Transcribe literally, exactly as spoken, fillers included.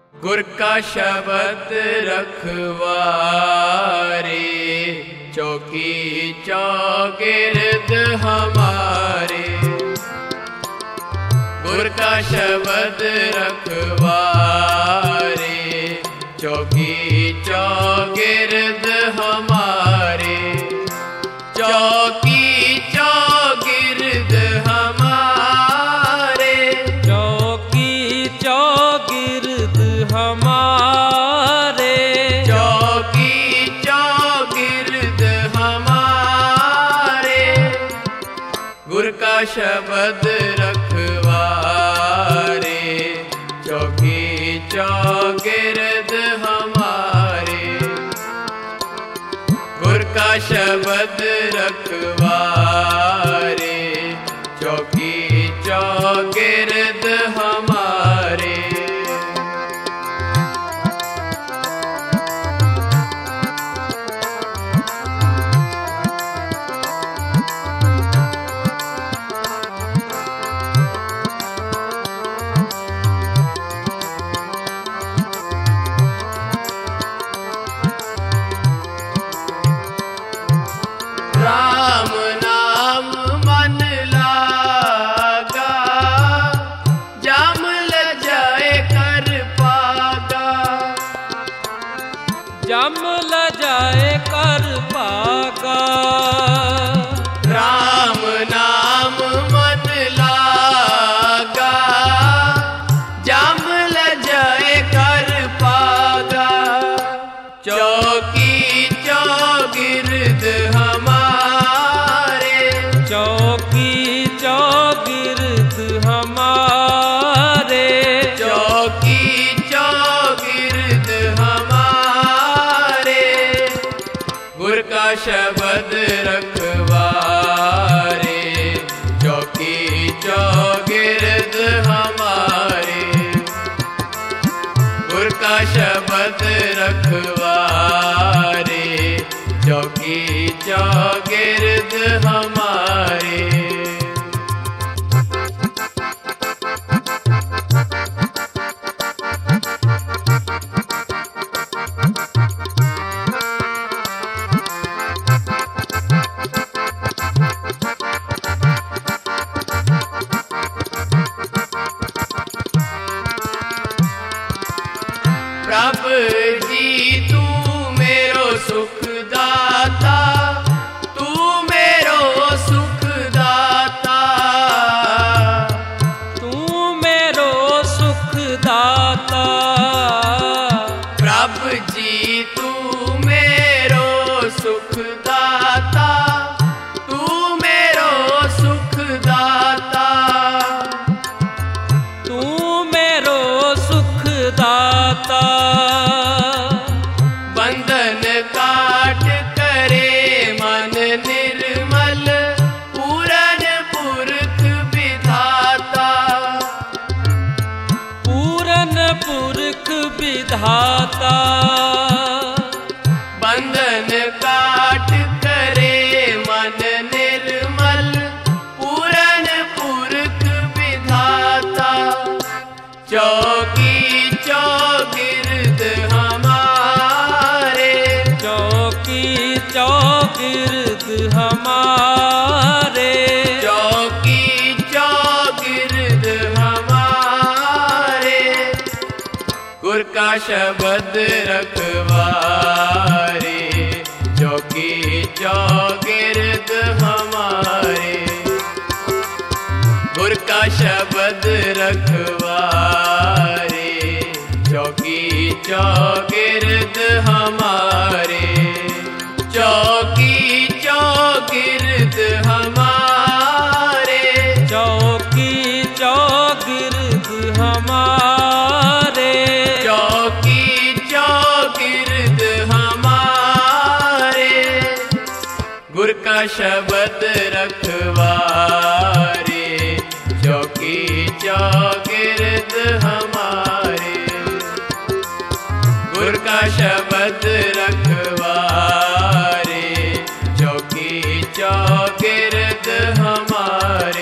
गुर का शब्द रखवारे, चौकी चौगिर्द हमारे। गुर का शब्द रखवारे, चौकी चौगिर्द हमारे। चौकी चौगिर्द हमारे, चौकी चौगिर्द हमारे। चौकी चौगिर्द हमारे। गुर का शब्द रखवारे, चौकी चौगिर्द हमारे। गुर का शब्द रखवारे, चौकी चौगिर्द हमारे। राम नाम मन लागा, जाम लजाए कर पागा। जम लजाए कर पागा। राम नाम मन लागा, जाम लजाए कर पागा। चौकी चौगिर्द हमारे, चौकी चौगिर्द हमारे। चौकी चौगिर्द हमारे। गुर का शब्द रखवारे, चौकी चौगिर्द हमारे। गुर का शब्द रखवारे, चौकी चौगिर्द हमारे। प्रभु जी तू मेरो सुख दाता, तू मेरो सुख दाता। तू मेरो सुख दाता। प्रभु जी तू मेरो सुख दाता, तू मेरो सुख दाता। तू मेरो सुख दाता। बंधन काट करे मन निर्मल, पूरन पुरख विधाता। पूरन पुरख विधाता। बंधन काट करे मन निर्मल, पूरन पुरख विधाता। चौकी चौगिर्द हमारे, चौकी चौगिर्द हमारे। चौकी चौगिर्द हमारे। गुर का शब्द रखवारे, चौकी चौगिर्द हमारे। गुर का शब्द रखवारे, चौकी चौगिर्द हमारे। चौकी चौगिर्द हमारे। चौकी चौगिर्द हमारे। चौकी चौगिर्द हमारे। गुर का शब्द रखवारे, चौकी चौगिर्द हमारे। गुर का शब्द रखवारे, चौकी चौगिर्द हमारे।